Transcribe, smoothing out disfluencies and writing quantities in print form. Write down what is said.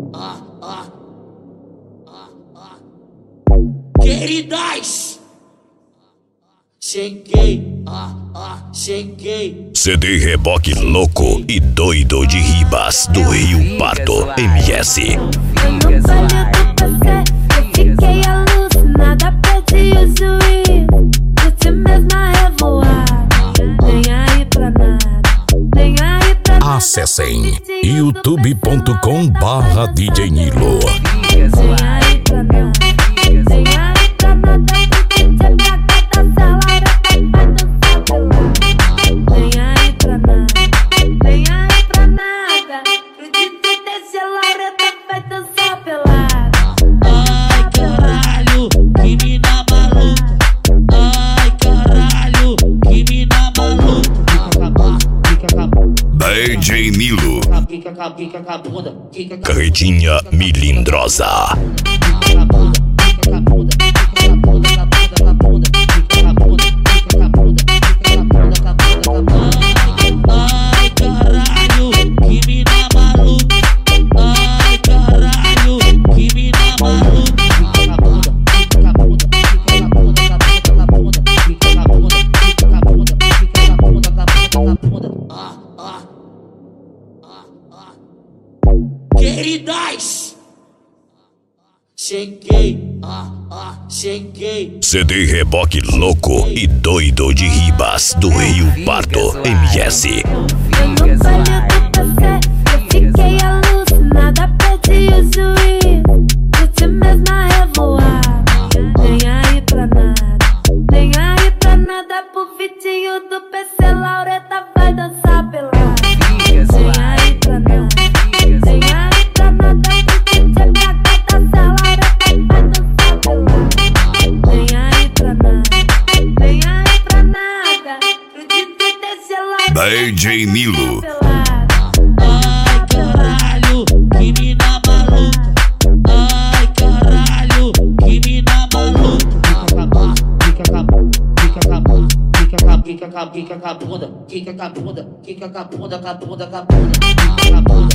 Queridas, cheguei, cheguei. CD Reboque louco e doido de Ribas do Rio Pardo MS. Eu não falei do PC, eu fiquei alucinada, perdi o juízo. Você mesma revoada, nem aí pra nada, nem aí pra nada. Acessem youtube.com/DJ Nilo. Nem aí pra nada, nem aí pra nada. Você me agata, salada, vai dançar pelada. Nem aí pra nada, nem aí pra nada. Pro DJ desse Laureta vai dançar pelada. Ai caralho, que mina maluca. Ai caralho, que mina maluca. Fica com a bunda, DJ Nilo. fica com a bunda, fica com a bunda. Carretinha melindrosa. Ai caralho, que mina maluca. Ai caralho, que mina maluca. Queridas, cheguei, cheguei. CD Reboque louco e doido de Ribas do Rio Pardo MS. Eu não falei do PC, eu fiquei alucinada, perdi o juízo. Você mesma revoada, nem aí pra nada, nem aí pra nada. Pro Vitinho do PC, Laureta vai dançar pelada. Nem aí pra nada, nem aí pra nada. Pro DJ me agata, Laureta vai dançar pelada. Nem aí pra nada, nem aí pra nada. Pro DJ desse Laureta DJ Nilo. Ai caralho, que mina maluca. Ai caralho, que mina maluca. Fica com a bunda, fica com a bunda, fica com a bunda, fica com a bunda, com a bunda, com a bunda.